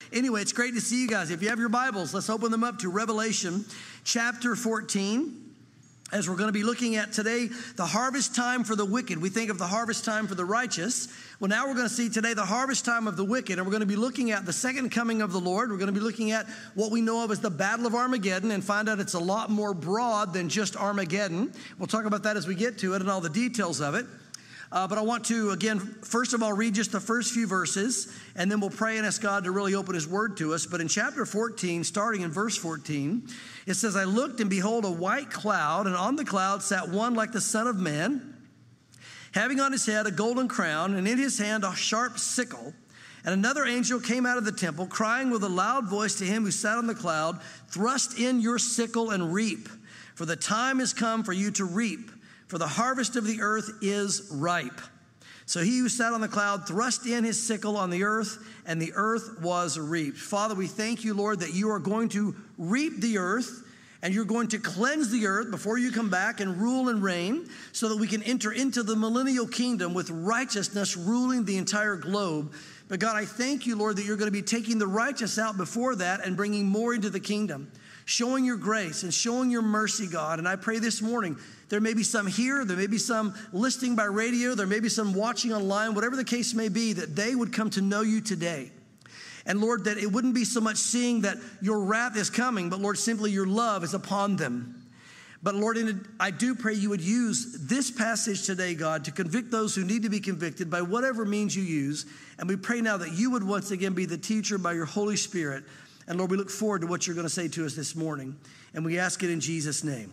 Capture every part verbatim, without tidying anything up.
Anyway, it's great to see you guys. If you have your Bibles, let's open them up to Revelation chapter fourteen. As we're going to be looking at today, the harvest time for the wicked. We think of the harvest time for the righteous. Well, now we're going to see today the harvest time of the wicked. And we're going to be looking at the second coming of the Lord. We're going to be looking at what we know of as the Battle of Armageddon and find out it's a lot more broad than just Armageddon. We'll talk about that as we get to it and all the details of it. Uh, but I want to, again, first of all, read just the first few verses, and then we'll pray and ask God to really open his word to us. But in chapter fourteen, starting in verse fourteen, it says, I looked, and behold, a white cloud, and on the cloud sat one like the Son of Man, having on his head a golden crown, and in his hand a sharp sickle. And another angel came out of the temple, crying with a loud voice to him who sat on the cloud, thrust in your sickle and reap, for the time is come for you to reap, for the harvest of the earth is ripe. So he who sat on the cloud thrust in his sickle on the earth, and the earth was reaped. Father, we thank you, Lord, that you are going to reap the earth, and you're going to cleanse the earth before you come back and rule and reign, so that we can enter into the millennial kingdom with righteousness ruling the entire globe. But God, I thank you, Lord, that you're going to be taking the righteous out before that and bringing more into the kingdom, showing your grace and showing your mercy, God. And I pray this morning, there may be some here, there may be some listening by radio, there may be some watching online, whatever the case may be, that they would come to know you today. And Lord, that it wouldn't be so much seeing that your wrath is coming, but Lord, simply your love is upon them. But Lord, I do pray you would use this passage today, God, to convict those who need to be convicted by whatever means you use. And we pray now that you would once again be the teacher by your Holy Spirit. And Lord, we look forward to what you're going to say to us this morning. And we ask it in Jesus' name.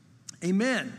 Amen.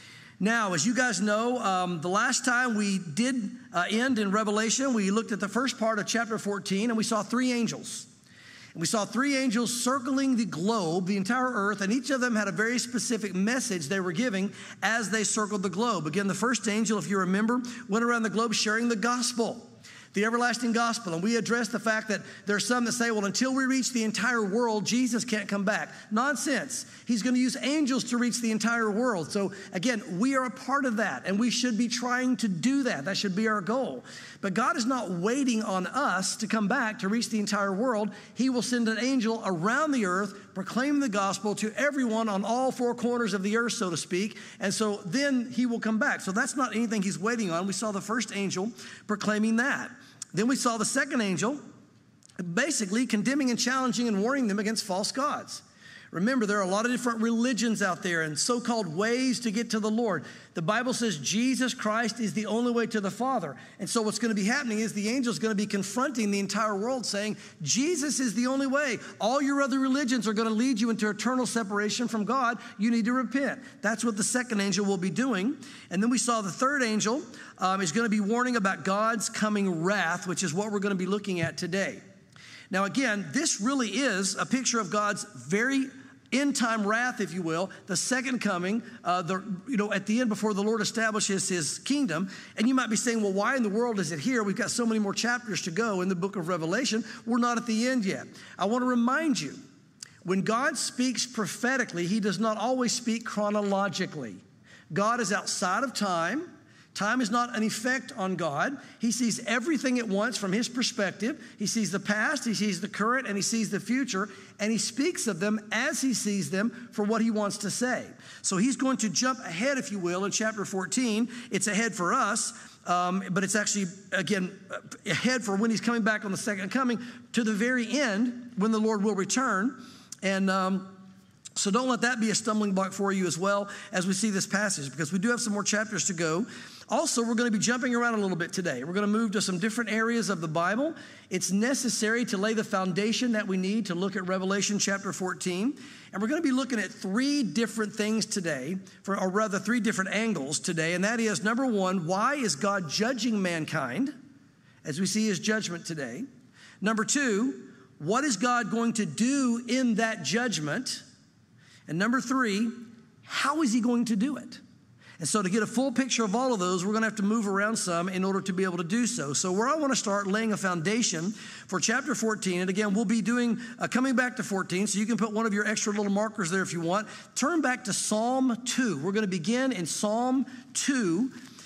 Now, as you guys know, um, the last time we did uh, end in Revelation, we looked at the first part of chapter fourteen, and we saw three angels. And we saw three angels circling the globe, the entire earth, and each of them had a very specific message they were giving as they circled the globe. Again, the first angel, if you remember, went around the globe sharing the gospel, the everlasting gospel. And we addressed the fact that there are some that say, well, until we reach the entire world, Jesus can't come back. Nonsense. He's going to use angels to reach the entire world. So again, we are a part of that, and we should be trying to do that. That should be our goal. But God is not waiting on us to come back to reach the entire world. He will send an angel around the earth, proclaim the gospel to everyone on all four corners of the earth, so to speak. And so then he will come back. So that's not anything he's waiting on. We saw the first angel proclaiming that. Then we saw the second angel basically condemning and challenging and warning them against false gods. Remember, there are a lot of different religions out there and so-called ways to get to the Lord. The Bible says Jesus Christ is the only way to the Father. And so what's going to be happening is the angel's going to be confronting the entire world saying, Jesus is the only way. All your other religions are going to lead you into eternal separation from God. You need to repent. That's what the second angel will be doing. And then we saw the third angel um, is going to be warning about God's coming wrath, which is what we're going to be looking at today. Now, again, this really is a picture of God's very end-time wrath, if you will, the second coming, uh, the, you know, at the end before the Lord establishes his kingdom. And you might be saying, well, why in the world is it here? We've got so many more chapters to go in the book of Revelation. We're not at the end yet. I want to remind you, when God speaks prophetically, he does not always speak chronologically. God is outside of time. Time is not an effect on God. He sees everything at once from his perspective. He sees the past, he sees the current, and he sees the future, and he speaks of them as he sees them for what he wants to say. So he's going to jump ahead, if you will, in chapter fourteen. It's ahead for us, um, but it's actually, again, ahead for when he's coming back on the second coming to the very end when the Lord will return. And um, so don't let that be a stumbling block for you as well as we see this passage, because we do have some more chapters to go. Also, we're going to be jumping around a little bit today. We're going to move to some different areas of the Bible. It's necessary to lay the foundation that we need to look at Revelation chapter fourteen. And we're going to be looking at three different things today, for, or rather three different angles today. And that is, number one, why is God judging mankind as we see his judgment today? Number two, what is God going to do in that judgment? And number three, how is he going to do it? And so to get a full picture of all of those, we're going to have to move around some in order to be able to do so. So where I want to start laying a foundation for chapter fourteen, and again, we'll be doing, uh, coming back to fourteen, so you can put one of your extra little markers there if you want. Turn back to Psalm two. We're going to begin in Psalm two,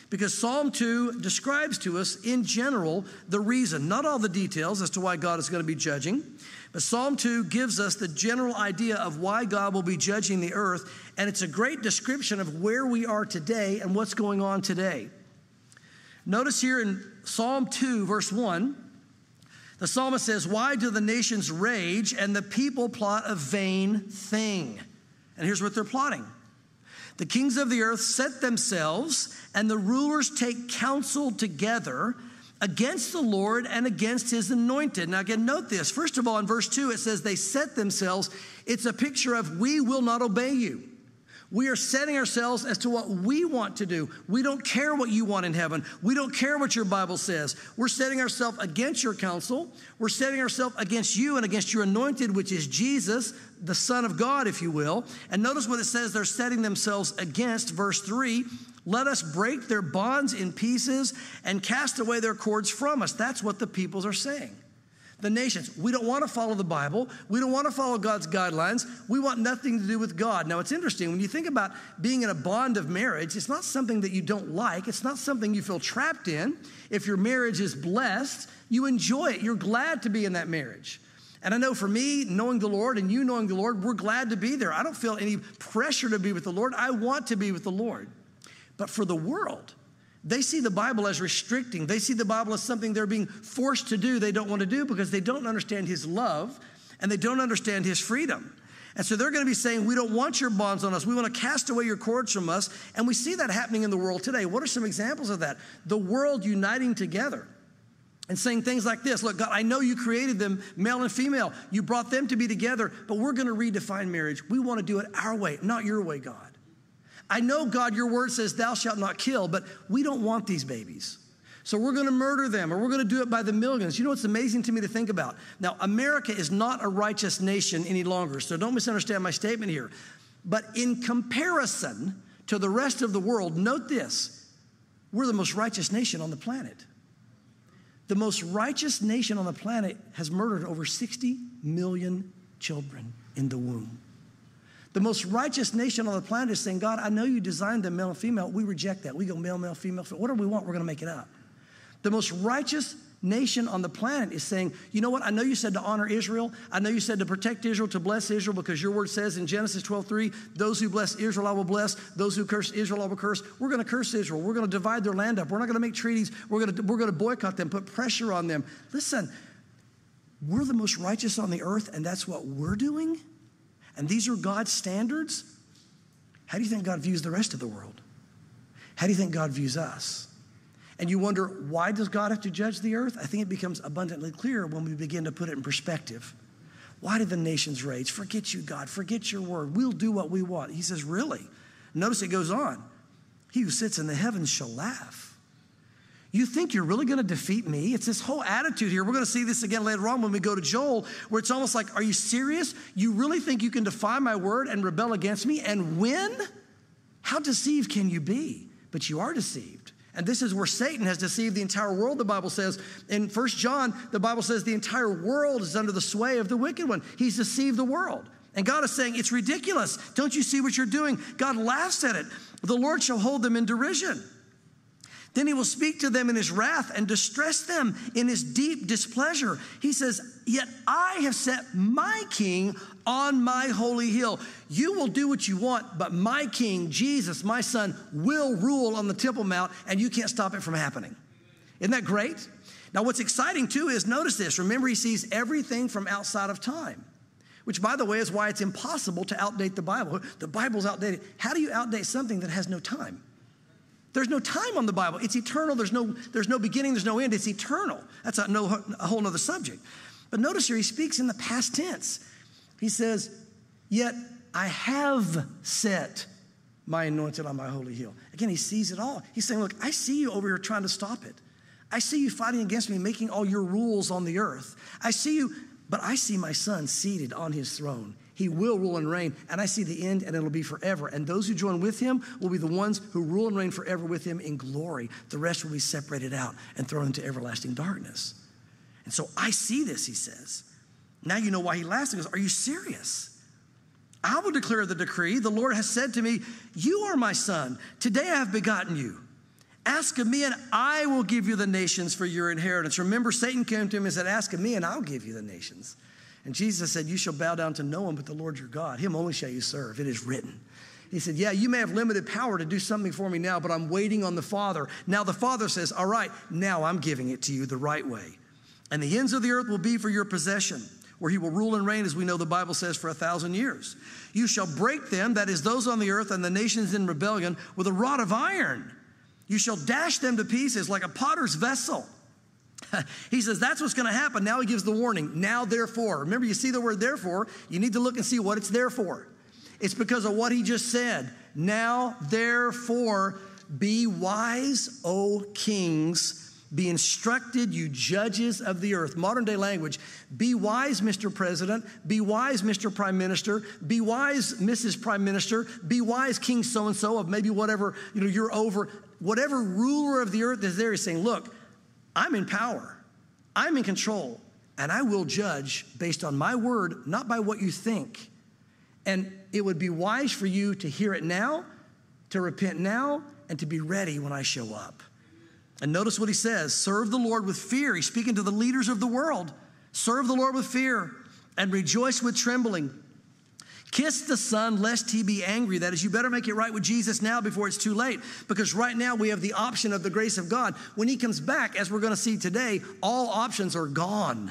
Because Psalm two describes to us in general the reason, not all the details as to why God is going to be judging, but Psalm two gives us the general idea of why God will be judging the earth, and it's a great description of where we are today and what's going on today. Notice here in Psalm two, verse one, the psalmist says, "Why do the nations rage and the people plot a vain thing?" And here's what they're plotting. "The kings of the earth set themselves, and the rulers take counsel together against the Lord and against his anointed." Now again, note this. First of all, in verse two, it says they set themselves. It's a picture of we will not obey you. We are setting ourselves as to what we want to do. We don't care what you want in heaven. We don't care what your Bible says. We're setting ourselves against your counsel. We're setting ourselves against you and against your anointed, which is Jesus, the Son of God, if you will. And notice what it says they're setting themselves against. Verse three, "Let us break their bonds in pieces and cast away their cords from us." That's what the peoples are saying. The nations, we don't want to follow the Bible. We don't want to follow God's guidelines. We want nothing to do with God. Now, it's interesting. When you think about being in a bond of marriage, it's not something that you don't like. It's not something you feel trapped in. If your marriage is blessed, you enjoy it. You're glad to be in that marriage. And I know for me, knowing the Lord and you knowing the Lord, we're glad to be there. I don't feel any pressure to be with the Lord. I want to be with the Lord. But for the world, they see the Bible as restricting. They see the Bible as something they're being forced to do they don't want to do because they don't understand his love and they don't understand his freedom. And so they're going to be saying, we don't want your bonds on us. We want to cast away your cords from us. And we see that happening in the world today. What are some examples of that? The world uniting together and saying things like this. Look, God, I know you created them, male and female. You brought them to be together, but we're going to redefine marriage. We want to do it our way, not your way, God. I know, God, your word says thou shalt not kill, but we don't want these babies. So we're going to murder them, or we're going to do it by the millions. You know what's amazing to me to think about? Now, America is not a righteous nation any longer, so don't misunderstand my statement here. But in comparison to the rest of the world, note this, we're the most righteous nation on the planet. The most righteous nation on the planet has murdered over sixty million children in the womb. The most righteous nation on the planet is saying, God, I know you designed them male and female. We reject that. We go male, male, female, female. Whatever we want, we're going to make it up. The most righteous nation on the planet is saying, you know what? I know you said to honor Israel. I know you said to protect Israel, to bless Israel, because your word says in Genesis twelve three, those who bless Israel I will bless. Those who curse Israel I will curse. We're going to curse Israel. We're going to divide their land up. We're not going to make treaties. We're going to, we're going to boycott them, put pressure on them. Listen, we're the most righteous on the earth, and that's what we're doing? And these are God's standards? How do you think God views the rest of the world? How do you think God views us? And you wonder, why does God have to judge the earth? I think it becomes abundantly clear when we begin to put it in perspective. Why did the nations rage? Forget you, God. Forget your word. We'll do what we want. He says, really? Notice it goes on. He who sits in the heavens shall laugh. You think you're really going to defeat me? It's this whole attitude here. We're going to see this again later on when we go to Joel, where it's almost like, are you serious? You really think you can defy my word and rebel against me and win? How deceived can you be? But you are deceived. And this is where Satan has deceived the entire world, the Bible says. In First John, the Bible says the entire world is under the sway of the wicked one. He's deceived the world. And God is saying, it's ridiculous. Don't you see what you're doing? God laughs at it. The Lord shall hold them in derision. Then he will speak to them in his wrath and distress them in his deep displeasure. He says, yet I have set my king on my holy hill. You will do what you want, but my king, Jesus, my son, will rule on the Temple Mount, and you can't stop it from happening. Isn't that great? Now, what's exciting, too, is notice this. Remember, he sees everything from outside of time, which, by the way, is why it's impossible to outdate the Bible. The Bible's outdated. How do you outdate something that has no time? There's no time on the Bible. It's eternal. There's no, there's no beginning. There's no end. It's eternal. That's a, no, a whole other subject. But notice here, he speaks in the past tense. He says, yet I have set my anointed on my holy hill. Again, he sees it all. He's saying, look, I see you over here trying to stop it. I see you fighting against me, making all your rules on the earth. I see you, but I see my son seated on his throne. He will rule and reign, and I see the end, and it'll be forever. And those who join with him will be the ones who rule and reign forever with him in glory. The rest will be separated out and thrown into everlasting darkness. And so I see this, he says. Now you know why he laughs. He goes, are you serious? I will declare the decree. The Lord has said to me, you are my son. Today I have begotten you. Ask of me and I will give you the nations for your inheritance. Remember, Satan came to him and said, ask of me and I'll give you the nations. And Jesus said, you shall bow down to no one but the Lord your God. Him only shall you serve. It is written. He said, yeah, you may have limited power to do something for me now, but I'm waiting on the Father. Now the Father says, all right, now I'm giving it to you the right way. And the ends of the earth will be for your possession, where he will rule and reign, as we know the Bible says, for a thousand years. You shall break them, that is those on the earth and the nations in rebellion, with a rod of iron. You shall dash them to pieces like a potter's vessel. He says that's what's going to happen. Now he gives the warning. Now therefore. Remember, you see the word therefore. You need to look and see what it's there for. It's because of what he just said. Now therefore be wise, O kings. Be instructed, you judges of the earth. Modern day language. Be wise, Mister President. Be wise, Mister Prime Minister. Be wise, Missus Prime Minister. Be wise, King so-and-so of maybe whatever, you know, you're over. Whatever ruler of the earth is there is saying, look, I'm in power. I'm in control. And I will judge based on my word, not by what you think. And it would be wise for you to hear it now, to repent now, and to be ready when I show up. And notice what he says, serve the Lord with fear. He's speaking to the leaders of the world. Serve the Lord with fear and rejoice with trembling. Kiss the Son lest he be angry. That is, you better make it right with Jesus now before it's too late, because right now we have the option of the grace of God. When he comes back, as we're going to see today, all options are gone.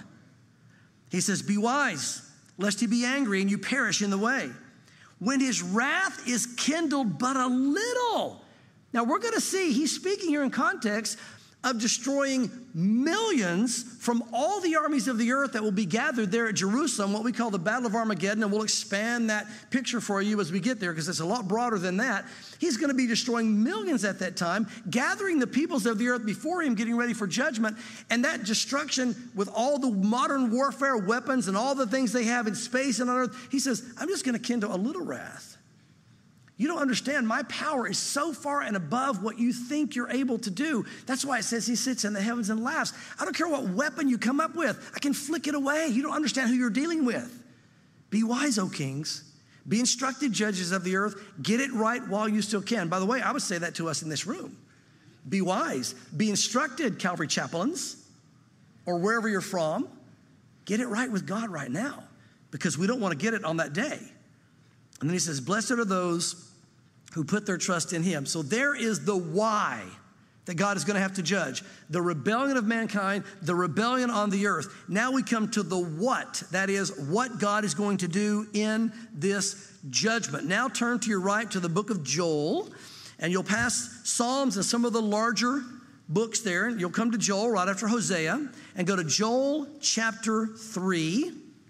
He says, be wise lest he be angry and you perish in the way. When his wrath is kindled but a little. Now, we're going to see, he's speaking here in context of destroying millions from all the armies of the earth that will be gathered there at Jerusalem, what we call the Battle of Armageddon, and we'll expand that picture for you as we get there because it's a lot broader than that. He's going to be destroying millions at that time, gathering the peoples of the earth before him, getting ready for judgment, and that destruction with all the modern warfare weapons and all the things they have in space and on earth, he says, I'm just going to kindle a little wrath. You don't understand, my power is so far and above what you think you're able to do. That's why it says he sits in the heavens and laughs. I don't care what weapon you come up with. I can flick it away. You don't understand who you're dealing with. Be wise, O kings. Be instructed, judges of the earth. Get it right while you still can. By the way, I would say that to us in this room. Be wise. Be instructed, Calvary Chaplains, or wherever you're from. Get it right with God right now, because we don't want to get it on that day. And then he says, blessed are those who put their trust in him. So there is the why that God is going to have to judge. The rebellion of mankind, the rebellion on the earth. Now we come to the what. That is what God is going to do in this judgment. Now turn to your right to the book of Joel, and you'll pass Psalms and some of the larger books there. You'll come to Joel right after Hosea and go to Joel chapter three.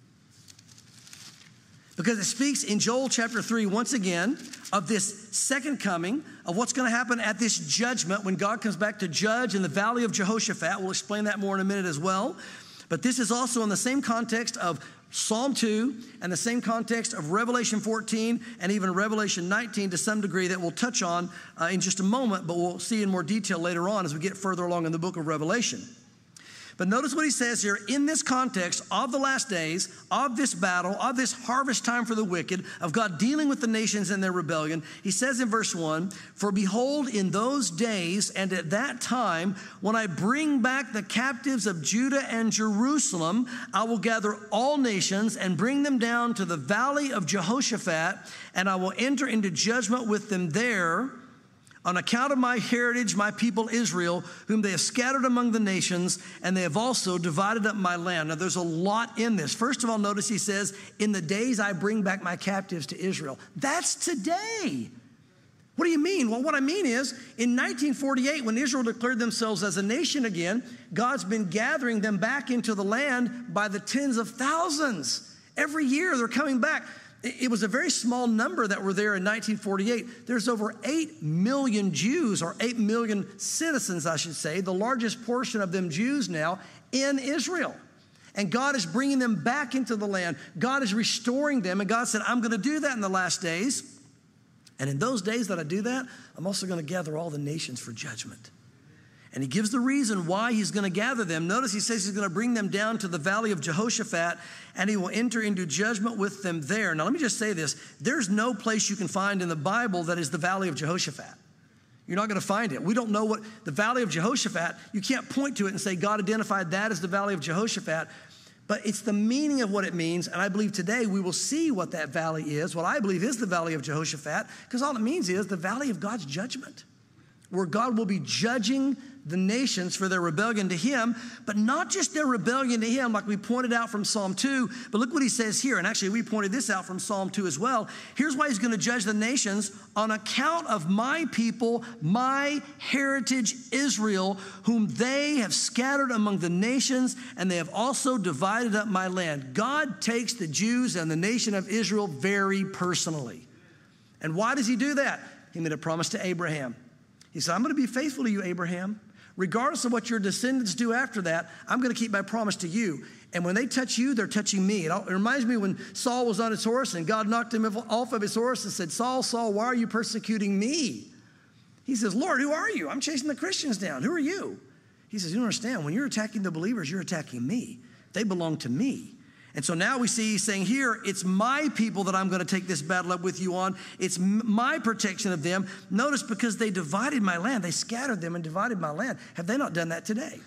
Because it speaks in Joel chapter three, once again, of this second coming, of what's going to happen at this judgment when God comes back to judge in the valley of Jehoshaphat. We'll explain that more in a minute as well. But this is also in the same context of Psalm two and the same context of Revelation fourteen and even Revelation nineteen to some degree that we'll touch on uh, in just a moment, but we'll see in more detail later on as we get further along in the book of Revelation. But notice what he says here in this context of the last days, of this battle, of this harvest time for the wicked, of God dealing with the nations and their rebellion. He says in verse one, for behold, in those days and at that time, when I bring back the captives of Judah and Jerusalem, I will gather all nations and bring them down to the valley of Jehoshaphat, and I will enter into judgment with them there, on account of my heritage, my people Israel, whom they have scattered among the nations, and they have also divided up my land. Now, there's a lot in this. First of all, notice he says, in the days I bring back my captives to Israel. That's today. What do you mean? Well, what I mean is, in nineteen forty-eight, when Israel declared themselves as a nation again, God's been gathering them back into the land by the tens of thousands. Every year, they're coming back. It was a very small number that were there in nineteen forty-eight. There's over eight million Jews, or eight million citizens, I should say, the largest portion of them Jews now in Israel. And God is bringing them back into the land. God is restoring them. And God said, I'm going to do that in the last days. And in those days that I do that, I'm also going to gather all the nations for judgment. And he gives the reason why he's going to gather them. Notice he says he's going to bring them down to the valley of Jehoshaphat, and he will enter into judgment with them there. Now, let me just say this. There's no place you can find in the Bible that is the valley of Jehoshaphat. You're not going to find it. We don't know what the Valley of Jehoshaphat, you can't point to it and say God identified that as the Valley of Jehoshaphat, but it's the meaning of what it means, and I believe today we will see what that valley is, what I believe is the Valley of Jehoshaphat, because all it means is the valley of God's judgment, where God will be judging the nations for their rebellion to him, but not just their rebellion to him, like we pointed out from Psalm two, but look what he says here, and actually we pointed this out from Psalm two as well. Here's why he's going to judge the nations: on account of my people, my heritage Israel, whom they have scattered among the nations, and they have also divided up my land. God takes the Jews and the nation of Israel very personally. And why does he do that? He made a promise to Abraham. He said, I'm going to be faithful to you, Abraham. Regardless of what your descendants do after that, I'm going to keep my promise to you. And when they touch you, they're touching me. It reminds me when Saul was on his horse and God knocked him off of his horse and said, Saul, Saul, why are you persecuting me? He says, Lord, who are you? I'm chasing the Christians down. Who are you? He says, you don't understand. When you're attacking the believers, you're attacking me. They belong to me. And so now we see he's saying here, it's my people that I'm going to take this battle up with you on. It's my protection of them. Notice, because they divided my land. They scattered them and divided my land. Have they not done that today?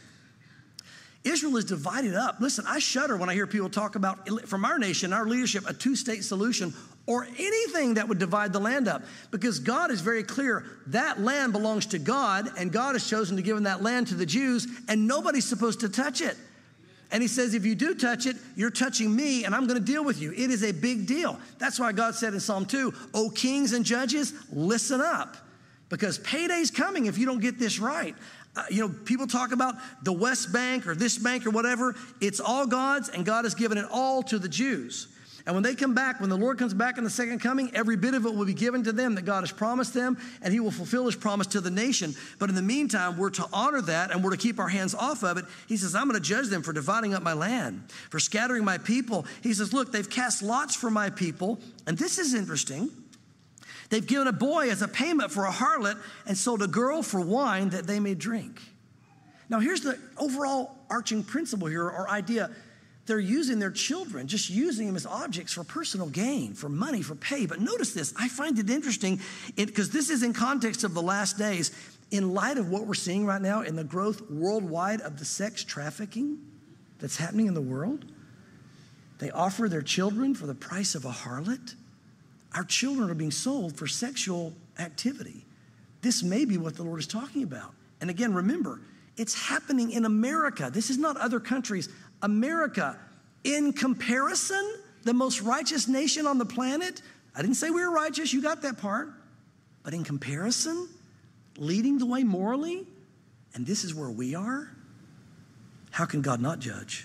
Israel is divided up. Listen, I shudder when I hear people talk about, from our nation, our leadership, a two-state solution or anything that would divide the land up. Because God is very clear, that land belongs to God, and God has chosen to give that land to the Jews, and nobody's supposed to touch it. And he says, if you do touch it, you're touching me, and I'm going to deal with you. It is a big deal. That's why God said in Psalm two, O kings and judges, listen up, because payday's coming if you don't get this right. Uh, you know, people talk about the West Bank or this bank or whatever. It's all God's, and God has given it all to the Jews. And when they come back, when the Lord comes back in the second coming, every bit of it will be given to them that God has promised them, and he will fulfill his promise to the nation. But in the meantime, we're to honor that, and we're to keep our hands off of it. He says, I'm going to judge them for dividing up my land, for scattering my people. He says, look, they've cast lots for my people, and this is interesting. They've given a boy as a payment for a harlot and sold a girl for wine that they may drink. Now, here's the overall arching principle here, or idea. They're using their children, just using them as objects for personal gain, for money, for pay. But notice this. I find it interesting because this is in context of the last days. In light of what we're seeing right now in the growth worldwide of the sex trafficking that's happening in the world, they offer their children for the price of a harlot. Our children are being sold for sexual activity. This may be what the Lord is talking about. And again, remember, it's happening in America. This is not other countries. America, in comparison, the most righteous nation on the planet. I didn't say we were righteous, you got that part. But in comparison, leading the way morally, and this is where we are, how can God not judge?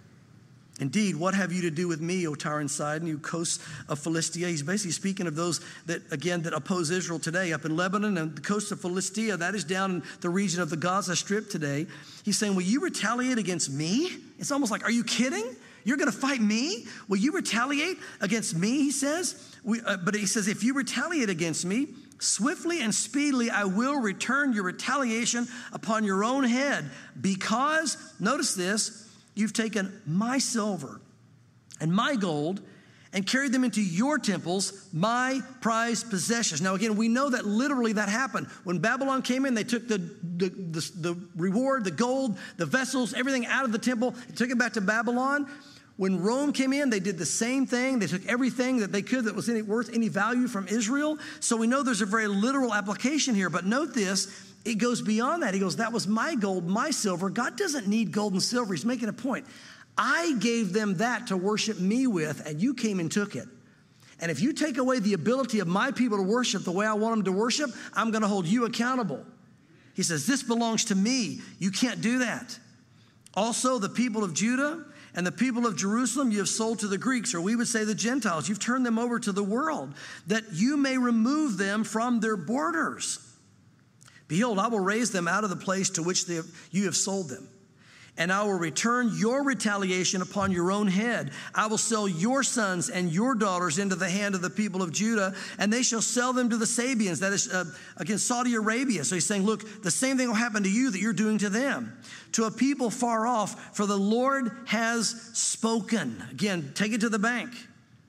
Indeed, what have you to do with me, O Tyre and Sidon, you coasts of Philistia? He's basically speaking of those that, again, that oppose Israel today up in Lebanon and the coast of Philistia. That is down in the region of the Gaza Strip today. He's saying, will you retaliate against me? It's almost like, are you kidding? You're going to fight me? Will you retaliate against me, he says? We, uh, but he says, if you retaliate against me, swiftly and speedily I will return your retaliation upon your own head, because, notice this, you've taken my silver and my gold and carried them into your temples, my prized possessions. Now, again, we know that literally that happened. When Babylon came in, they took the, the, the, the reward, the gold, the vessels, everything out of the temple, and took it back to Babylon. When Rome came in, they did the same thing. They took everything that they could that was any, worth any value from Israel. So we know there's a very literal application here. But note this. It goes beyond that. He goes, that was my gold, my silver. God doesn't need gold and silver. He's making a point. I gave them that to worship me with, and you came and took it. And if you take away the ability of my people to worship the way I want them to worship, I'm going to hold you accountable. He says, this belongs to me. You can't do that. Also, the people of Judah and the people of Jerusalem you have sold to the Greeks, or we would say the Gentiles. You've turned them over to the world, that you may remove them from their borders. Behold, I will raise them out of the place to which they have, you have sold them, and I will return your retaliation upon your own head. I will sell your sons and your daughters into the hand of the people of Judah, and they shall sell them to the Sabians, that is, uh, against Saudi Arabia. So he's saying, look, the same thing will happen to you that you're doing to them, to a people far off, for the Lord has spoken. Again, take it to the bank.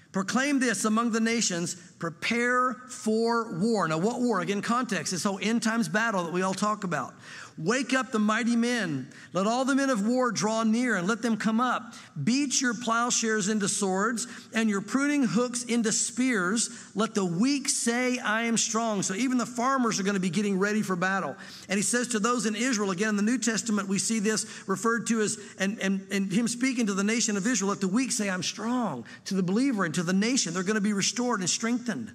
Proclaim this among the nations, prepare for war. Now, what war? Again, context, this whole end times battle that we all talk about. Wake up the mighty men. Let all the men of war draw near and let them come up. Beat your plowshares into swords and your pruning hooks into spears. Let the weak say, I am strong. So even the farmers are going to be getting ready for battle. And he says to those in Israel, again, in the New Testament, we see this referred to as, and, and, and him speaking to the nation of Israel, let the weak say, I'm strong. To the believer and to the nation, they're going to be restored and strengthened.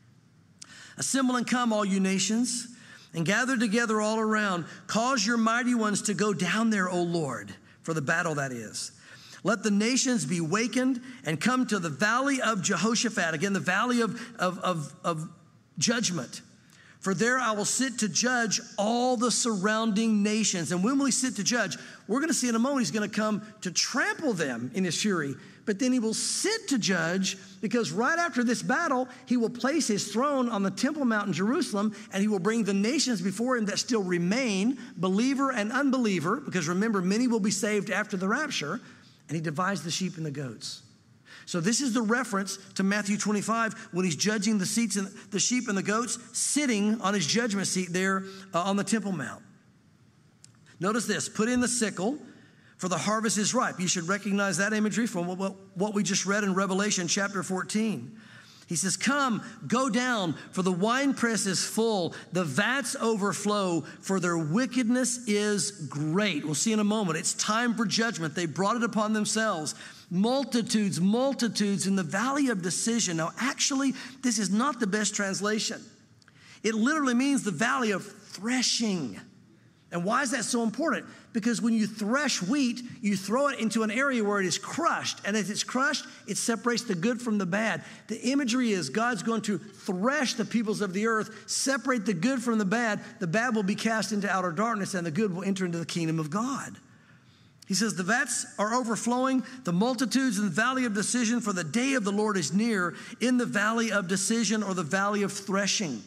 Assemble and come, all you nations, and gather together all around. Cause your mighty ones to go down there, O Lord, for the battle that is. Let the nations be wakened and come to the valley of Jehoshaphat. Again, the valley of, of, of, of judgment. For there I will sit to judge all the surrounding nations. And when will he sit to judge? We're going to see in a moment he's going to come to trample them in his fury. But then he will sit to judge, because right after this battle, he will place his throne on the Temple Mount in Jerusalem, and he will bring the nations before him that still remain, believer and unbeliever, because remember, many will be saved after the rapture, and he divides the sheep and the goats. So this is the reference to Matthew twenty-five when he's judging the seats and the sheep and the goats, sitting on his judgment seat there uh, on the Temple Mount. Notice this, put in the sickle, for the harvest is ripe. You should recognize that imagery from what, what we just read in Revelation chapter fourteen. He says, come, go down, for the winepress is full, the vats overflow, for their wickedness is great. We'll see in a moment. It's time for judgment. They brought it upon themselves. Multitudes, multitudes in the valley of decision. Now, actually, this is not the best translation. It literally means the valley of threshing. And why is that so important? Because when you thresh wheat, you throw it into an area where it is crushed. And as it's crushed, it separates the good from the bad. The imagery is God's going to thresh the peoples of the earth, separate the good from the bad. The bad will be cast into outer darkness, and the good will enter into the kingdom of God. He says, the vats are overflowing, the multitudes in the valley of decision, for the day of the Lord is near, in the valley of decision, or the valley of threshing.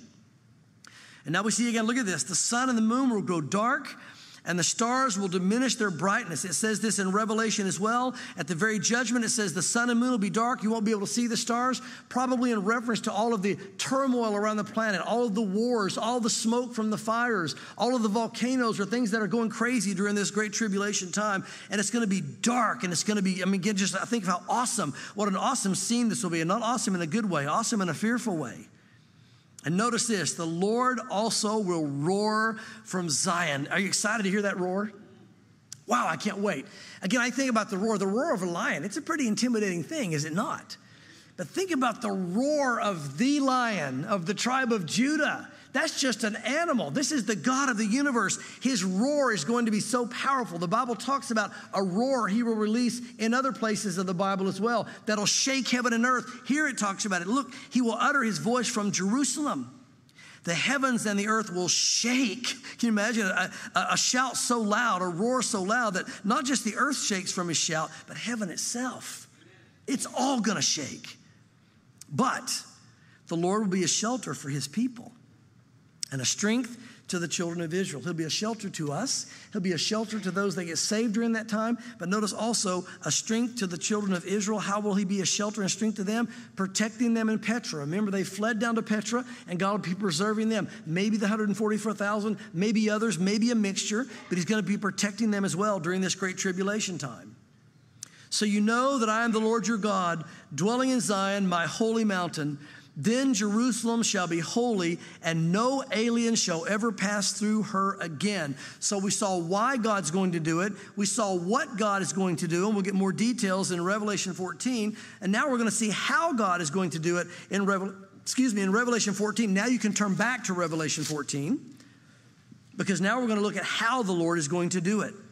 And now we see again, look at this. The sun and the moon will grow dark, and the stars will diminish their brightness. It says this in Revelation as well. At the very judgment, it says the sun and moon will be dark. You won't be able to see the stars, probably in reference to all of the turmoil around the planet, all of the wars, all the smoke from the fires, all of the volcanoes or things that are going crazy during this great tribulation time. And it's going to be dark, and it's going to be, I mean, again, just I think of how awesome, what an awesome scene this will be. And not awesome in a good way, awesome in a fearful way. And notice this, the Lord also will roar from Zion. Are you excited to hear that roar? Wow, I can't wait. Again, I think about the roar, the roar of a lion. It's a pretty intimidating thing, is it not? But think about the roar of the Lion of the tribe of Judah. That's just an animal. This is the God of the universe. His roar is going to be so powerful. The Bible talks about a roar he will release in other places of the Bible as well that'll shake heaven and earth. Here it talks about it. Look, he will utter his voice from Jerusalem. The heavens and the earth will shake. Can you imagine a, a, a shout so loud, a roar so loud that not just the earth shakes from his shout, but heaven itself. It's all going to shake. But the Lord will be a shelter for his people and a strength to the children of Israel. He'll be a shelter to us. He'll be a shelter to those that get saved during that time. But notice also a strength to the children of Israel. How will he be a shelter and strength to them? Protecting them in Petra. Remember, they fled down to Petra, and God will be preserving them. Maybe the one hundred forty-four thousand, maybe others, maybe a mixture, but he's going to be protecting them as well during this great tribulation time. So you know that I am the Lord your God, dwelling in Zion, my holy mountain. Then Jerusalem shall be holy, and no alien shall ever pass through her again. So we saw why God's going to do it. We saw what God is going to do, and we'll get more details in Revelation fourteen. And now we're going to see how God is going to do it in Revel- excuse me, in Revelation fourteen. Now you can turn back to Revelation fourteen, because now we're going to look at how the Lord is going to do it.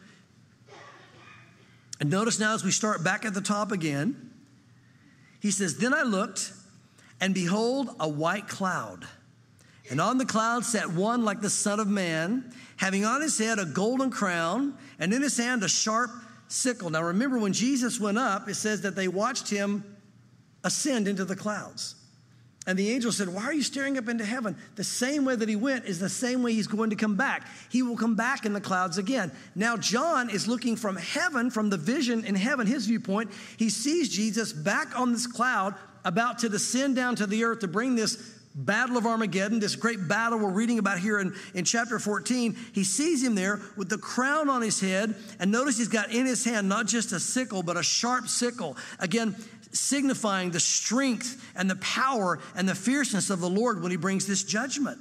And notice now as we start back at the top again, he says, then I looked, and behold, a white cloud. And on the cloud sat one like the Son of Man, having on his head a golden crown, and in his hand a sharp sickle. Now remember, when Jesus went up, it says that they watched him ascend into the clouds. And the angel said, why are you staring up into heaven? The same way that he went is the same way he's going to come back. He will come back in the clouds again. Now, John is looking from heaven, from the vision in heaven, his viewpoint. He sees Jesus back on this cloud, about to descend down to the earth to bring this battle of Armageddon, this great battle we're reading about here in, in chapter fourteen. He sees him there with the crown on his head. And notice he's got in his hand not just a sickle, but a sharp sickle. Again, signifying the strength and the power and the fierceness of the Lord when he brings this judgment.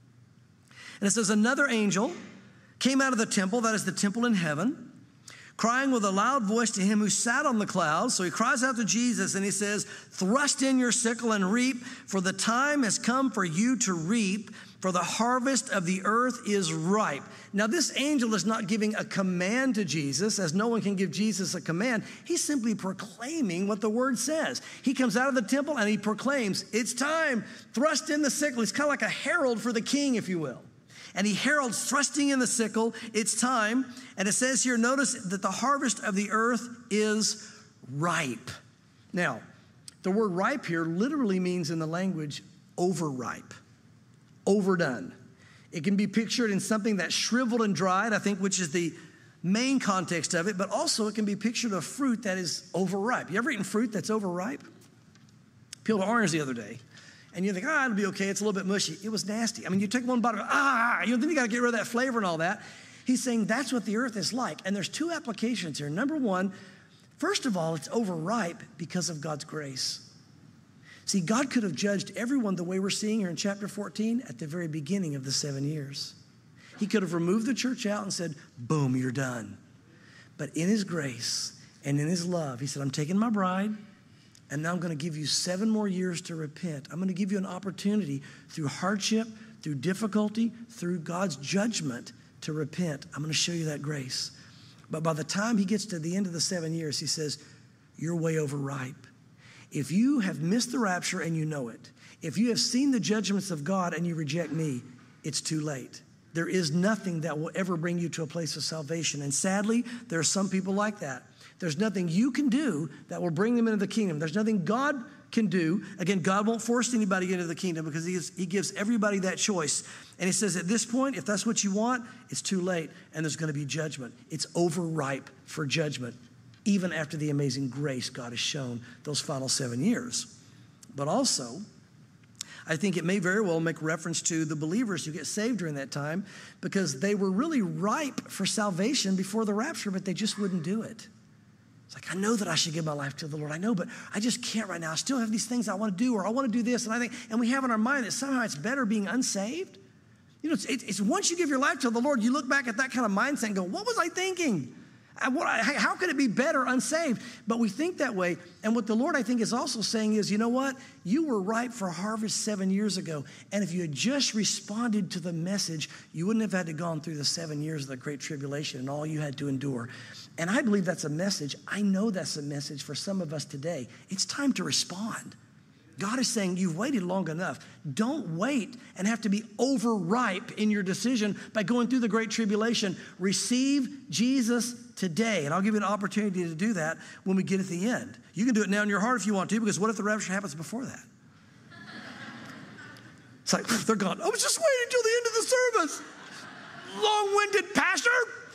And it says, another angel came out of the temple, that is the temple in heaven, crying with a loud voice to him who sat on the clouds. So he cries out to Jesus and he says, thrust in your sickle and reap, for the time has come for you to reap, for the harvest of the earth is ripe. Now, this angel is not giving a command to Jesus, as no one can give Jesus a command. He's simply proclaiming what the word says. He comes out of the temple and he proclaims, it's time, thrust in the sickle. He's kind of like a herald for the king, if you will. And he heralds thrusting in the sickle, it's time. And it says here, notice that the harvest of the earth is ripe. Now, the word ripe here literally means in the language overripe, overdone. It can be pictured in something that's shriveled and dried, I think, which is the main context of it, but also it can be pictured of fruit that is overripe. You ever eaten fruit that's overripe? Peeled an orange the other day. And you think, ah, oh, it'll be okay. It's a little bit mushy. It was nasty. I mean, you take one bite of it, ah, you know, then you got to get rid of that flavor and all that. He's saying that's what the earth is like. And there's two applications here. Number one, first of all, it's overripe because of God's grace. See, God could have judged everyone the way we're seeing here in chapter fourteen at the very beginning of the seven years. He could have removed the church out and said, boom, you're done. But in his grace and in his love, he said, I'm taking my bride, and now I'm going to give you seven more years to repent. I'm going to give you an opportunity through hardship, through difficulty, through God's judgment to repent. I'm going to show you that grace. But by the time he gets to the end of the seven years, he says, you're way overripe. If you have missed the rapture and you know it, if you have seen the judgments of God and you reject me, it's too late. There is nothing that will ever bring you to a place of salvation. And sadly, there are some people like that. There's nothing you can do that will bring them into the kingdom. There's nothing God can do. Again, God won't force anybody into the kingdom because he, is, he gives everybody that choice. And he says at this point, if that's what you want, it's too late and there's going to be judgment. It's overripe for judgment, even after the amazing grace God has shown those final seven years. But also, I think it may very well make reference to the believers who get saved during that time because they were really ripe for salvation before the rapture, but they just wouldn't do it. It's like, I know that I should give my life to the Lord. I know, but I just can't right now. I still have these things I want to do, or I want to do this. And I think, and we have in our mind that somehow it's better being unsaved. You know, it's, it's once you give your life to the Lord, you look back at that kind of mindset and go, what was I thinking? I, what, I, how could it be better unsaved? But we think that way. And what the Lord, I think, is also saying is, you know what? You were ripe for harvest seven years ago. And if you had just responded to the message, you wouldn't have had to gone through the seven years of the Great Tribulation and all you had to endure. And I believe that's a message. I know that's a message for some of us today. It's time to respond. God is saying, you've waited long enough. Don't wait and have to be overripe in your decision by going through the Great Tribulation. Receive Jesus today. And I'll give you an opportunity to do that when we get at the end. You can do it now in your heart if you want to, because what if the rapture happens before that? It's like, they're gone. I was just waiting until the end of the service. Long-winded pastor.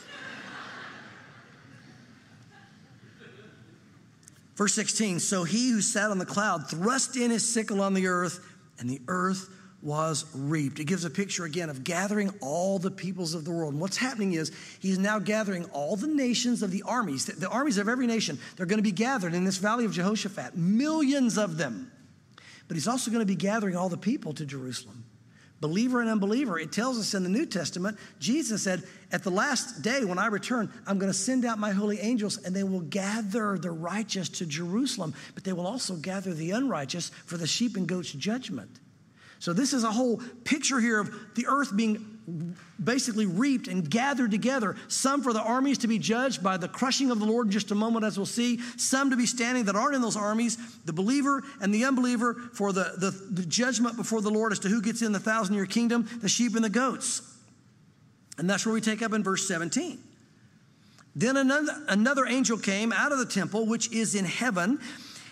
Verse sixteen, so he who sat on the cloud thrust in his sickle on the earth, and the earth was reaped. It gives a picture again of gathering all the peoples of the world. And what's happening is he's now gathering all the nations of the armies, the, the armies of every nation. They're going to be gathered in this valley of Jehoshaphat, millions of them. But he's also going to be gathering all the people to Jerusalem. Believer and unbeliever. It tells us in the New Testament, Jesus said, at the last day when I return, I'm going to send out my holy angels and they will gather the righteous to Jerusalem, but they will also gather the unrighteous for the sheep and goats judgment. So this is a whole picture here of the earth being basically reaped and gathered together. Some for the armies to be judged by the crushing of the Lord in just a moment, as we'll see. Some to be standing that aren't in those armies, the believer and the unbeliever for the, the, the judgment before the Lord as to who gets in the thousand-year kingdom, the sheep and the goats. And that's where we take up in verse seventeen. Then another, another angel came out of the temple, which is in heaven,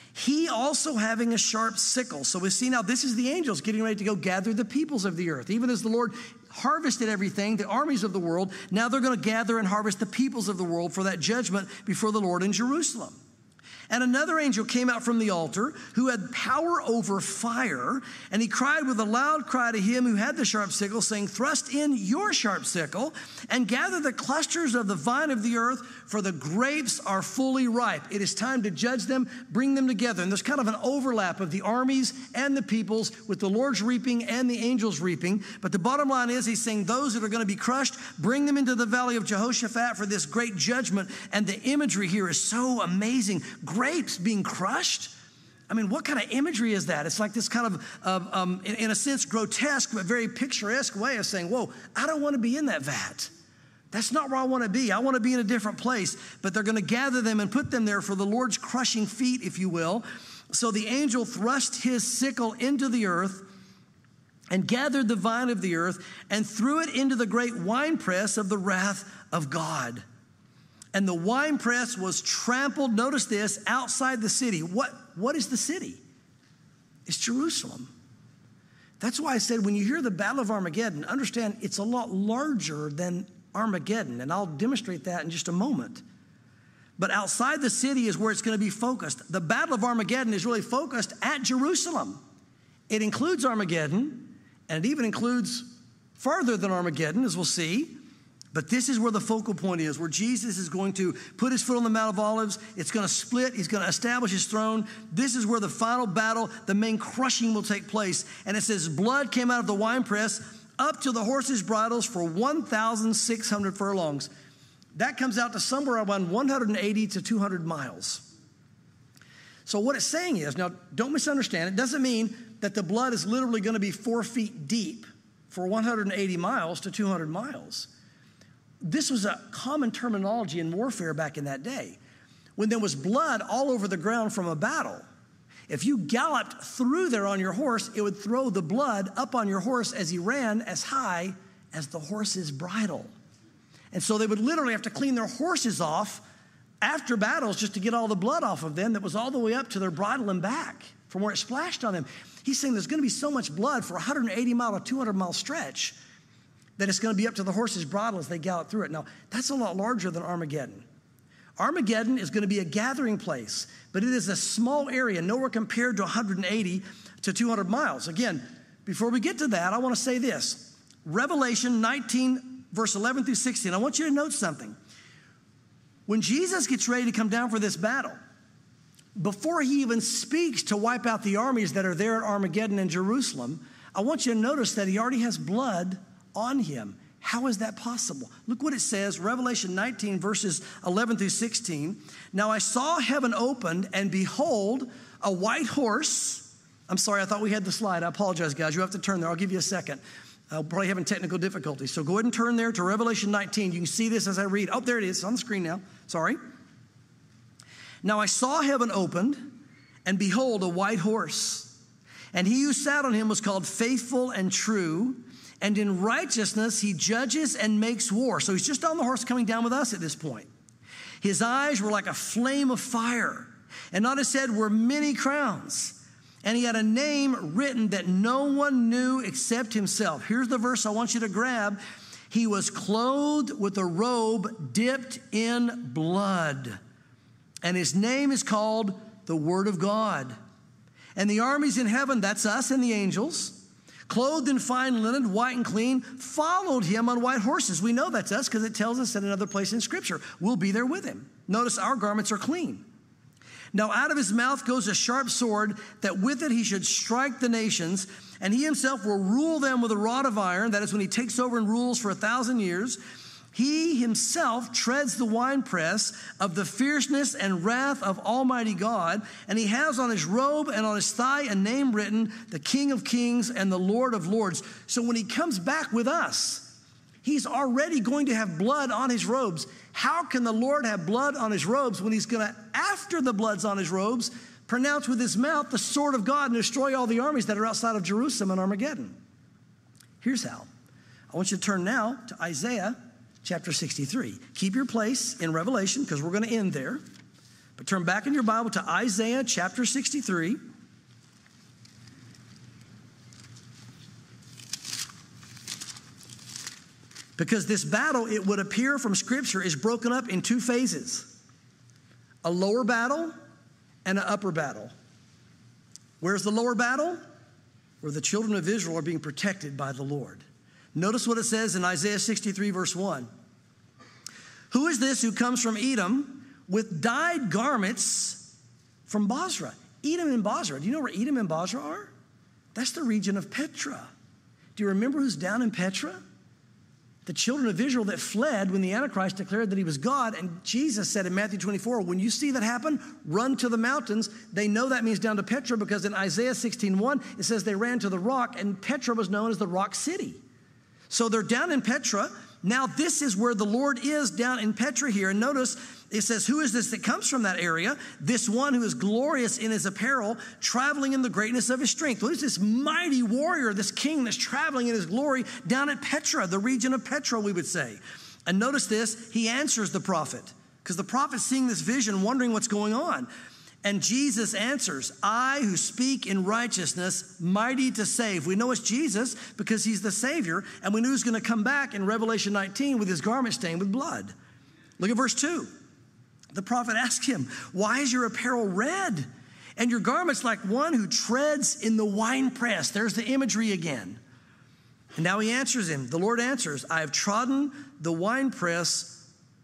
He also having a sharp sickle. So we see now this is the angels getting ready to go gather the peoples of the earth. Even as the Lord harvested everything, the armies of the world, now they're going to gather and harvest the peoples of the world for that judgment before the Lord in Jerusalem. And another angel came out from the altar who had power over fire, and he cried with a loud cry to him who had the sharp sickle, saying, thrust in your sharp sickle and gather the clusters of the vine of the earth, for the grapes are fully ripe. It is time to judge them, bring them together. And there's kind of an overlap of the armies and the peoples with the Lord's reaping and the angels reaping. But the bottom line is he's saying those that are going to be crushed, bring them into the valley of Jehoshaphat for this great judgment. And the imagery here is so amazing. Grapes being crushed. I mean, what kind of imagery is that? It's like this kind of, uh, um, in, in a sense, grotesque, but very picturesque way of saying, whoa, I don't want to be in that vat. That's not where I want to be. I want to be in a different place. But they're going to gather them and put them there for the Lord's crushing feet, if you will. So the angel thrust his sickle into the earth and gathered the vine of the earth and threw it into the great winepress of the wrath of God. And the winepress was trampled, notice this, outside the city. What, what is the city? It's Jerusalem. That's why I said when you hear the Battle of Armageddon, understand it's a lot larger than Armageddon. And I'll demonstrate that in just a moment. But outside the city is where it's going to be focused. The Battle of Armageddon is really focused at Jerusalem. It includes Armageddon, and it even includes farther than Armageddon, as we'll see. But this is where the focal point is, where Jesus is going to put his foot on the Mount of Olives. It's going to split. He's going to establish his throne. This is where the final battle, the main crushing will take place. And it says, blood came out of the winepress up to the horses' bridles for one thousand six hundred furlongs. That comes out to somewhere around one hundred eighty to two hundred miles. So what it's saying is, now don't misunderstand, it doesn't mean that the blood is literally going to be four feet deep for one hundred eighty miles to two hundred miles. This was a common terminology in warfare back in that day. When there was blood all over the ground from a battle, if you galloped through there on your horse, it would throw the blood up on your horse as he ran as high as the horse's bridle. And so they would literally have to clean their horses off after battles just to get all the blood off of them that was all the way up to their bridle and back from where it splashed on them. He's saying there's going to be so much blood for a one hundred eighty mile or two hundred mile stretch that it's going to be up to the horse's bridle as they gallop through it. Now, that's a lot larger than Armageddon. Armageddon is going to be a gathering place, but it is a small area, nowhere compared to one hundred eighty to two hundred miles. Again, before we get to that, I want to say this. Revelation nineteen, verse eleven through sixteen, I want you to note something. When Jesus gets ready to come down for this battle, before he even speaks to wipe out the armies that are there at Armageddon and Jerusalem, I want you to notice that he already has blood on him. How is that possible? Look what it says, Revelation nineteen, verses eleven through sixteen. Now I saw heaven opened, and behold, a white horse. I'm sorry, I thought we had the slide. I apologize, guys. You have to turn there. I'll give you a second. I'm probably having technical difficulties. So go ahead and turn there to Revelation nineteen. You can see this as I read. Oh, there it is. It's on the screen now. Sorry. Now I saw heaven opened, and behold, a white horse. And he who sat on him was called Faithful and True, and in righteousness he judges and makes war. So he's just on the horse coming down with us at this point. His eyes were like a flame of fire, and on his head were many crowns. And he had a name written that no one knew except himself. Here's the verse I want you to grab. He was clothed with a robe dipped in blood, and his name is called the Word of God. And the armies in heaven, that's us and the angels, clothed in fine linen, white and clean, followed him on white horses. We know that's us because it tells us in another place in Scripture. We'll be there with him. Notice our garments are clean. Now out of his mouth goes a sharp sword, that with it he should strike the nations, and he himself will rule them with a rod of iron. That is when he takes over and rules for a thousand years. He himself treads the winepress of the fierceness and wrath of Almighty God, and he has on his robe and on his thigh a name written, the King of Kings and the Lord of Lords. So when he comes back with us, he's already going to have blood on his robes. How can the Lord have blood on his robes when he's going to, after the blood's on his robes, pronounce with his mouth the sword of God and destroy all the armies that are outside of Jerusalem and Armageddon? Here's how. I want you to turn now to Isaiah chapter sixty-three. Keep your place in Revelation because we're going to end there. But turn back in your Bible to Isaiah chapter sixty-three. Because this battle, it would appear from Scripture, is broken up in two phases. A lower battle and an upper battle. Where's the lower battle? Where the children of Israel are being protected by the Lord. Notice what it says in Isaiah sixty-three, verse one. Who is this who comes from Edom with dyed garments from Bozrah? Edom and Bozrah. Do you know where Edom and Bozrah are? That's the region of Petra. Do you remember who's down in Petra? The children of Israel that fled when the Antichrist declared that he was God. And Jesus said in Matthew twenty-four, when you see that happen, run to the mountains. They know that means down to Petra, because in Isaiah sixteen one, it says they ran to the rock, and Petra was known as the rock city. So they're down in Petra. Now this is where the Lord is, down in Petra here. And notice it says, who is this that comes from that area? This one who is glorious in his apparel, traveling in the greatness of his strength. Well, who's this mighty warrior, this king that's traveling in his glory down at Petra, the region of Petra, we would say. And notice this, he answers the prophet, because the prophet's seeing this vision, wondering what's going on. And Jesus answers, I who speak in righteousness, mighty to save. We know it's Jesus because he's the Savior, and we knew he's going to come back in Revelation nineteen with his garment stained with blood. Look at verse two. The prophet asked him, why is your apparel red and your garments like one who treads in the winepress? There's the imagery again. And now he answers him. The Lord answers, I have trodden the winepress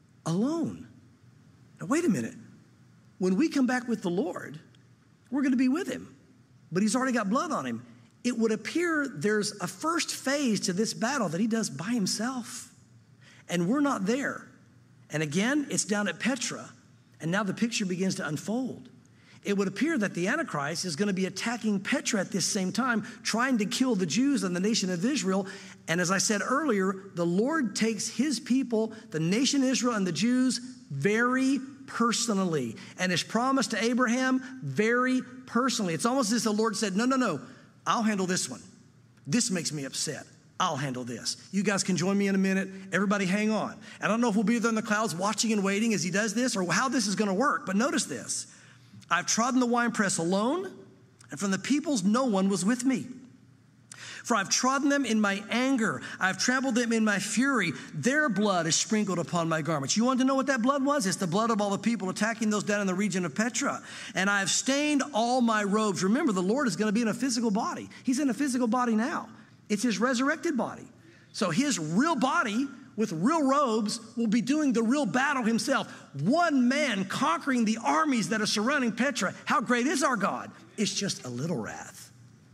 alone. Now wait a minute. When we come back with the Lord, we're going to be with him. But he's already got blood on him. It would appear there's a first phase to this battle that he does by himself. And we're not there. And again, it's down at Petra. And now the picture begins to unfold. It would appear that the Antichrist is going to be attacking Petra at this same time, trying to kill the Jews and the nation of Israel. And as I said earlier, the Lord takes his people, the nation Israel and the Jews, very personally. And his promise to Abraham, very personally. It's almost as if the Lord said, no, no, no, I'll handle this one. This makes me upset. I'll handle this. You guys can join me in a minute. Everybody hang on. I don't know if we'll be there in the clouds watching and waiting as he does this, or how this is going to work, but notice this. I've trodden the winepress alone, and from the peoples no one was with me. For I've trodden them in my anger. I've trampled them in my fury. Their blood is sprinkled upon my garments. You want to know what that blood was? It's the blood of all the people attacking those down in the region of Petra. And I've stained all my robes. Remember, the Lord is going to be in a physical body. He's in a physical body now. It's his resurrected body. So his real body with real robes will be doing the real battle himself. One man conquering the armies that are surrounding Petra. How great is our God? It's just a little wrath.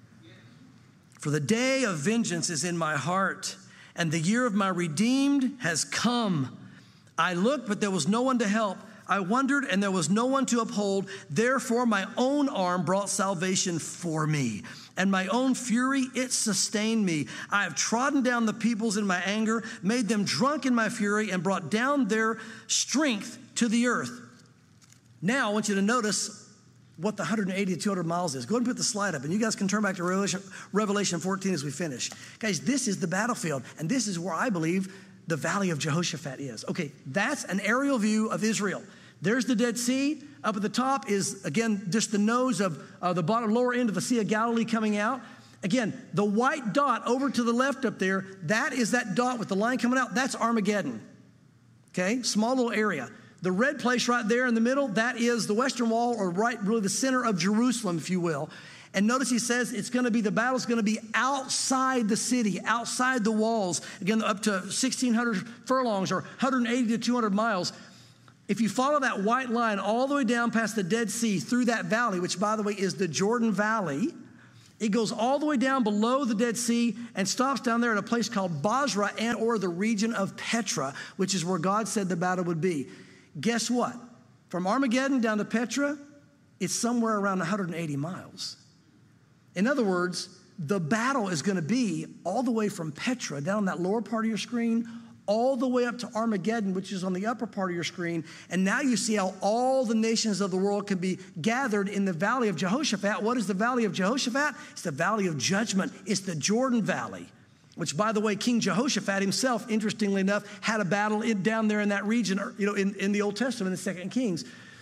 For the day of vengeance is in my heart, and the year of my redeemed has come. I looked, but there was no one to help. I wondered, and there was no one to uphold. Therefore, my own arm brought salvation for me, and my own fury, it sustained me. I have trodden down the peoples in my anger, made them drunk in my fury, and brought down their strength to the earth. Now, I want you to notice what the one hundred eighty to two hundred miles is. Go ahead and put the slide up, and you guys can turn back to Revelation, Revelation fourteen as we finish. Guys, this is the battlefield, and this is where I believe the Valley of Jehoshaphat is. Okay, that's an aerial view of Israel. There's the Dead Sea. Up at the top is, again, just the nose of uh, the bottom lower end of the Sea of Galilee coming out. Again, the white dot over to the left up there, that is that dot with the line coming out. That's Armageddon. Okay, small little area. The red place right there in the middle, that is the Western Wall, or right really the center of Jerusalem, if you will. And notice he says it's going to be, the battle's going to be outside the city, outside the walls. Again, up to sixteen hundred furlongs or one hundred eighty to two hundred miles. If you follow that white line all the way down past the Dead Sea through that valley, which by the way is the Jordan Valley, it goes all the way down below the Dead Sea and stops down there at a place called Bozrah, and or the region of Petra, which is where God said the battle would be. Guess what? From Armageddon down to Petra, it's somewhere around one hundred eighty miles. In other words, the battle is going to be all the way from Petra, down on that lower part of your screen, all the way up to Armageddon, which is on the upper part of your screen. And now you see how all the nations of the world can be gathered in the Valley of Jehoshaphat. What is the Valley of Jehoshaphat? It's the Valley of Judgment. It's the Jordan Valley, which, by the way, King Jehoshaphat himself, interestingly enough, had a battle in, down there in that region, you know, in, in the Old Testament, in the Second Kings.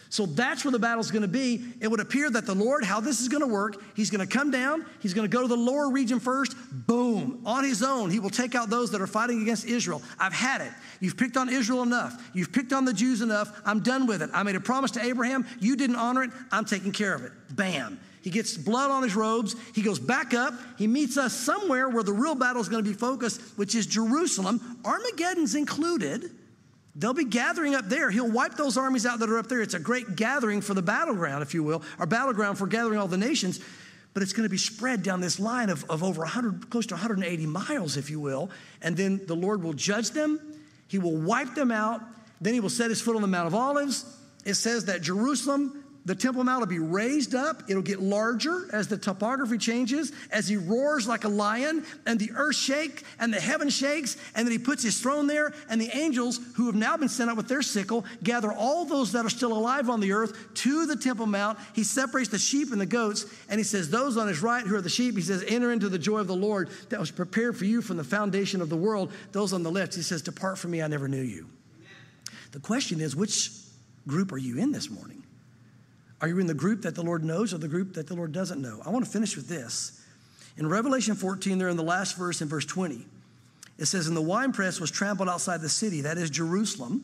So that's where the battle's going to be. It would appear that the Lord, how this is going to work, he's going to come down, he's going to go to the lower region first, boom, on his own, he will take out those that are fighting against Israel. I've had it. You've picked on Israel enough. You've picked on the Jews enough. I'm done with it. I made a promise to Abraham. You didn't honor it. I'm taking care of it. Bam. He gets blood on his robes. He goes back up. He meets us somewhere where the real battle is going to be focused, which is Jerusalem. Armageddon's included. They'll be gathering up there. He'll wipe those armies out that are up there. It's a great gathering for the battleground, if you will, or battleground for gathering all the nations. But it's going to be spread down this line of, of over one hundred, close to one hundred eighty miles, if you will. And then the Lord will judge them. He will wipe them out. Then he will set his foot on the Mount of Olives. It says that Jerusalem, the Temple Mount, will be raised up. It'll get larger as the topography changes, as he roars like a lion, and the earth shakes, and the heaven shakes, and then he puts his throne there, and the angels, who have now been sent out with their sickle, gather all those that are still alive on the earth to the Temple Mount. He separates the sheep and the goats, and he says, those on his right who are the sheep, he says, enter into the joy of the Lord that was prepared for you from the foundation of the world. Those on the left, he says, depart from me, I never knew you. The question is, which group are you in this morning? Are you in the group that the Lord knows or the group that the Lord doesn't know? I want to finish with this. In Revelation fourteen, there in the last verse, in verse twenty, it says, and the winepress was trampled outside the city, that is Jerusalem,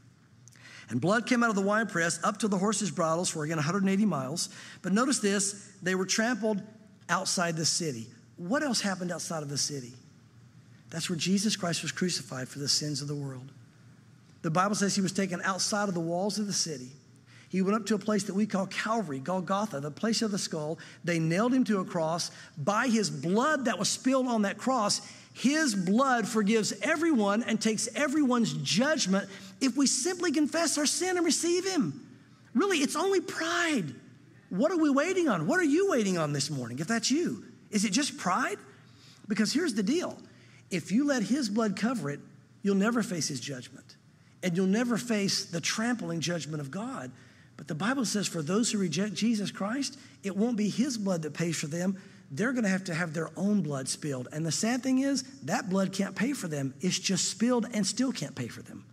and blood came out of the winepress up to the horses' bridles for, again, one hundred eighty miles. But notice this, they were trampled outside the city. What else happened outside of the city? That's where Jesus Christ was crucified for the sins of the world. The Bible says he was taken outside of the walls of the city. He went up to a place that we call Calvary, Golgotha, the place of the skull. They nailed him to a cross. By his blood that was spilled on that cross, his blood forgives everyone and takes everyone's judgment if we simply confess our sin and receive him. Really, it's only pride. What are we waiting on? What are you waiting on this morning, if that's you? Is it just pride? Because here's the deal. If you let his blood cover it, you'll never face his judgment. And you'll never face the trampling judgment of God. But the Bible says for those who reject Jesus Christ, it won't be his blood that pays for them. They're going to have to have their own blood spilled. And the sad thing is, that blood can't pay for them. It's just spilled and still can't pay for them.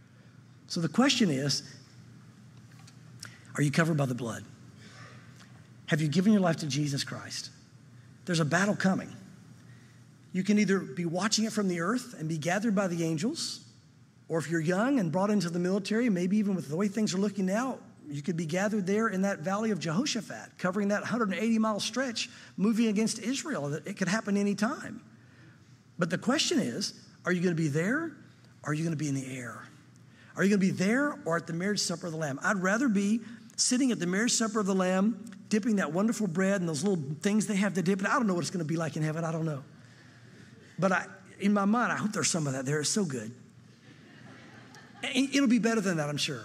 So the question is, are you covered by the blood? Have you given your life to Jesus Christ? There's a battle coming. You can either be watching it from the earth and be gathered by the angels, or if you're young and brought into the military, maybe even with the way things are looking now, you could be gathered there in that valley of Jehoshaphat, covering that one hundred eighty mile stretch, moving against Israel. It could happen any time. But the question is, are you going to be there, or are you going to be in the air? Are you going to be there or at the marriage supper of the Lamb? I'd rather be sitting at the marriage supper of the Lamb, dipping that wonderful bread and those little things they have to dip it. I don't know what it's going to be like in heaven. I don't know. But I, in my mind, I hope there's some of that there. It's so good. It'll be better than that, I'm sure.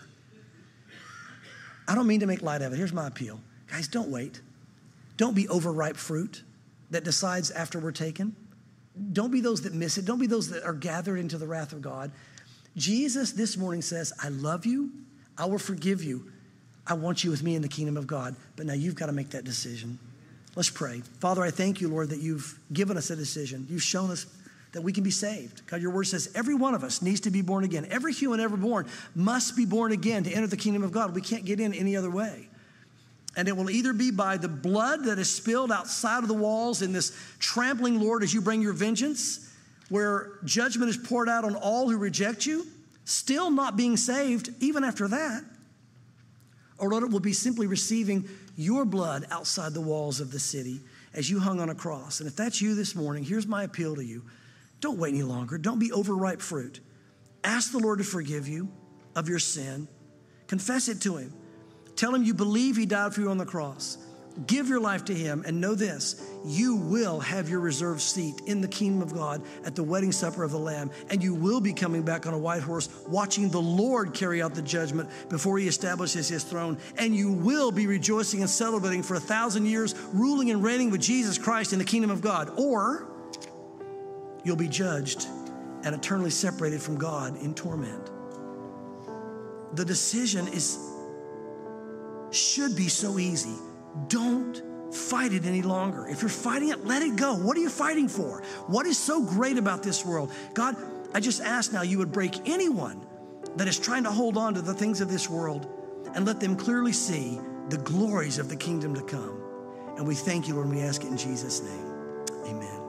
I don't mean to make light of it. Here's my appeal. Guys, don't wait. Don't be overripe fruit that decides after we're taken. Don't be those that miss it. Don't be those that are gathered into the wrath of God. Jesus this morning says, I love you. I will forgive you. I want you with me in the kingdom of God. But now you've got to make that decision. Let's pray. Father, I thank you, Lord, that you've given us a decision. You've shown us that we can be saved. God, your word says every one of us needs to be born again. Every human ever born must be born again to enter the kingdom of God. We can't get in any other way. And it will either be by the blood that is spilled outside of the walls in this trampling, Lord, as you bring your vengeance, where judgment is poured out on all who reject you, still not being saved even after that. Or Lord, it will be simply receiving your blood outside the walls of the city as you hung on a cross. And if that's you this morning, here's my appeal to you. Don't wait any longer. Don't be overripe fruit. Ask the Lord to forgive you of your sin. Confess it to him. Tell him you believe he died for you on the cross. Give your life to him and know this, you will have your reserved seat in the kingdom of God at the wedding supper of the Lamb, and you will be coming back on a white horse watching the Lord carry out the judgment before he establishes his throne, and you will be rejoicing and celebrating for a thousand years, ruling and reigning with Jesus Christ in the kingdom of God, or you'll be judged and eternally separated from God in torment. The decision is should be so easy. Don't fight it any longer. If you're fighting it, let it go. What are you fighting for? What is so great about this world? God, I just ask now you would break anyone that is trying to hold on to the things of this world and let them clearly see the glories of the kingdom to come. And we thank you, Lord, and we ask it in Jesus' name. Amen.